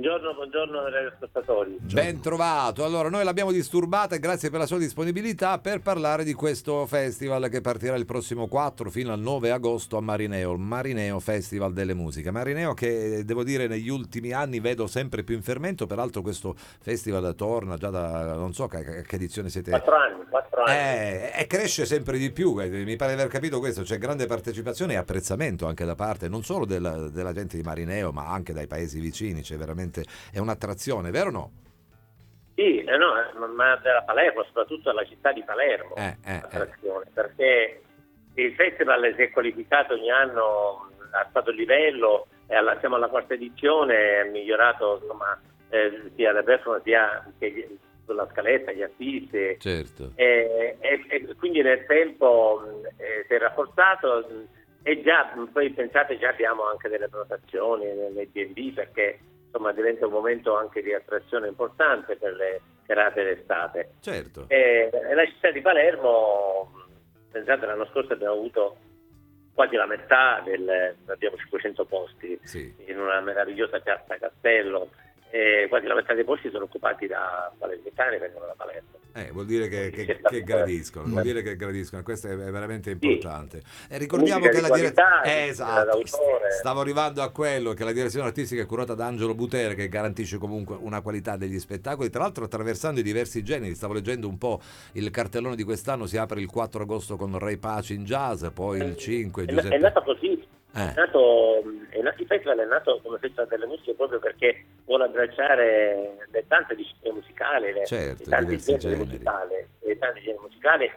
buongiorno ascoltatori. Ben trovato. Allora, noi l'abbiamo disturbata e grazie per la sua disponibilità per parlare di questo festival che partirà il prossimo 4 fino al 9 agosto a Marineo, il Marineo Festival delle Musiche. Marineo che, devo dire, negli ultimi anni vedo sempre più in fermento, peraltro questo festival torna già da, non so che edizione siete. 4 anni. E cresce sempre di più, mi pare di aver capito questo, c'è grande partecipazione e apprezzamento anche da parte non solo della gente di Marineo, ma anche dai paesi vicini, c'è veramente, è un'attrazione, vero o no? Sì, no, ma della Palermo, soprattutto della città di Palermo, attrazione, perché il festival si è qualificato ogni anno a stato livello, siamo alla quarta edizione, è migliorato insomma sia la performance sia che sulla scaletta, gli artisti, certo. E quindi nel tempo si è rafforzato e già, poi pensate, già abbiamo anche delle prenotazioni nelle B&B perché insomma diventa un momento anche di attrazione importante per le serate d'estate. Certo. E la città di Palermo, pensate, l'anno scorso abbiamo avuto quasi la metà abbiamo 500 posti, sì, in una meravigliosa piazza Castello. Quasi la metà dei posti sono occupati da palermitani, vengono da Palermo. Vuol dire che gradiscono, vuol dire che gradiscono, questo è veramente importante. Sì. E ricordiamo che la direzione, esatto, stavo arrivando a quello, che la direzione artistica è curata da Angelo Butere, che garantisce comunque una qualità degli spettacoli, tra l'altro attraversando i diversi generi. Stavo leggendo un po' il cartellone di quest'anno, si apre il 4 agosto con Ray Paci in jazz, poi il 5 Giuseppe. È nato così. Il festival è nato come festival delle musiche proprio perché vuole abbracciare le tante discipline musicali, certo, tanti generi musicali,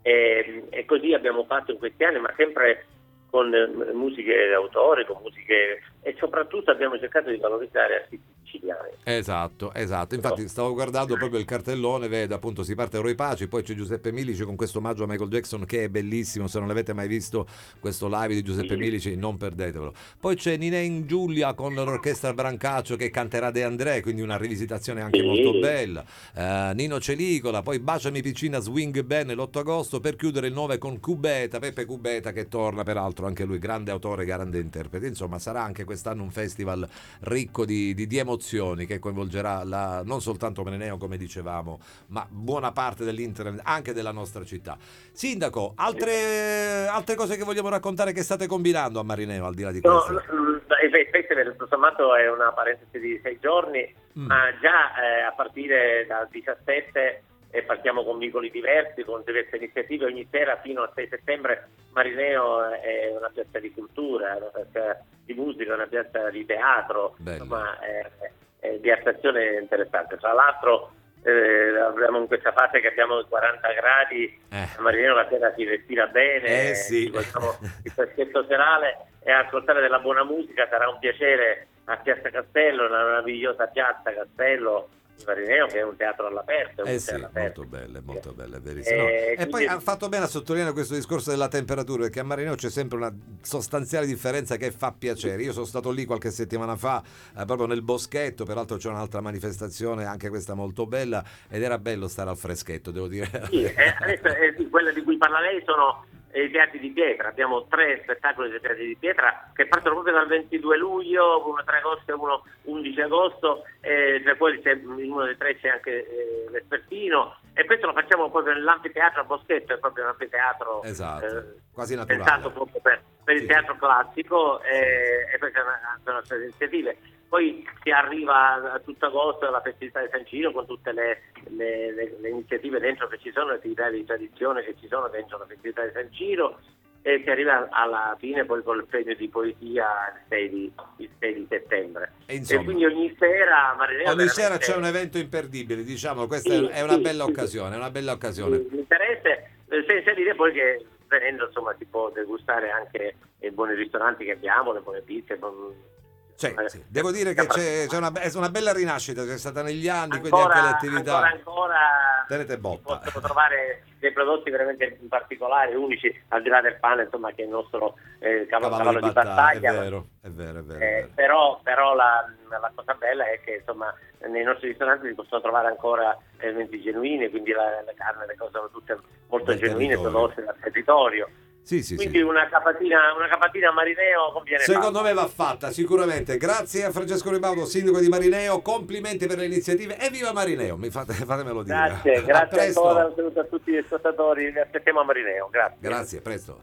e così abbiamo fatto in questi anni, ma sempre con musiche d'autore, con musiche, e soprattutto abbiamo cercato di valorizzare artisti siciliani. Esatto, infatti stavo guardando proprio il cartellone, vedo appunto si parte da Roy Paci, poi c'è Giuseppe Milici con questo omaggio a Michael Jackson che è bellissimo, se non l'avete mai visto questo live di Giuseppe Milici non perdetevelo. Poi c'è Nine Giulia con l'orchestra Brancaccio che canterà De André, quindi una rivisitazione anche molto bella. Nino Celicola, poi Baciami Piccina Swing Band l'8 agosto per chiudere il 9 con Peppe Cubeta che torna, peraltro anche lui grande autore, grande interprete. Insomma, sarà anche quest'anno un festival ricco di emozioni che coinvolgerà non soltanto Marineo, come dicevamo, ma buona parte dell'internet, anche della nostra città. Sindaco, altre cose che vogliamo raccontare che state combinando a Marineo, al di là di questo? Il festival tutto sommato è una parentesi di 6 giorni, ma già a partire dal 17 partiamo con vicoli diversi, con diverse iniziative. Ogni sera fino al 6 settembre Marineo è una piazza di cultura, una piazza di musica, una piazza di teatro, insomma è di attrazione interessante. Tra l'altro abbiamo in questa fase che abbiamo 40 gradi, a Marineo la sera si respira bene, sì. Il freschetto serale e ascoltare della buona musica sarà un piacere a Piazza Castello, una meravigliosa piazza Castello Marineo, che è un teatro all'aperto. Molto bello, è verissimo. E poi ha fatto bene a sottolineare questo discorso della temperatura, perché a Marineo c'è sempre una sostanziale differenza che fa piacere. Io sono stato lì qualche settimana fa, proprio nel boschetto, peraltro c'è un'altra manifestazione, anche questa molto bella, ed era bello stare al freschetto, devo dire. Sì, adesso, quella di cui parla lei sono i teatri di pietra. Abbiamo 3 spettacoli dei teatri di pietra che partono proprio dal 22 luglio, uno 3 agosto e uno 11 agosto, tra cui in uno dei 3 c'è anche l'Espertino, e questo lo facciamo proprio nell'anfiteatro a Boschetto, è proprio un anfiteatro quasi naturale, pensato proprio per il teatro classico, e poi c'è una serie di iniziative. Poi si arriva a tutto agosto alla festività di San Ciro con tutte le iniziative dentro che ci sono, le attività di tradizione che ci sono dentro la festività di San Ciro, e si arriva alla fine poi con il premio di poesia il 6 di settembre. E quindi ogni sera c'è un evento imperdibile, diciamo, questa è una bella occasione, è una bella occasione. L'interesse, senza dire poi che venendo insomma si può degustare anche i buoni ristoranti che abbiamo, le buone pizze. Sì. Devo dire che è una bella rinascita, c'è stata negli anni, quindi anche le attività ancora tenete botta. Possono trovare dei prodotti veramente particolari, unici, al di là del pane, insomma, che è il nostro cavallo di battaglia. È vero. Però la cosa bella è che insomma nei nostri ristoranti si possono trovare ancora elementi genuini, quindi la carne, le cose sono tutte molto genuine, prodotte dal territorio. Quindi una capatina a Marineo conviene. Secondo me va fatta, sicuramente. Grazie a Francesco Ribaudo, sindaco di Marineo, complimenti per le iniziative e viva Marineo, fatemelo dire. Grazie ancora, un saluto a tutti gli ascoltatori, vi aspettiamo a Marineo, grazie. Grazie, presto.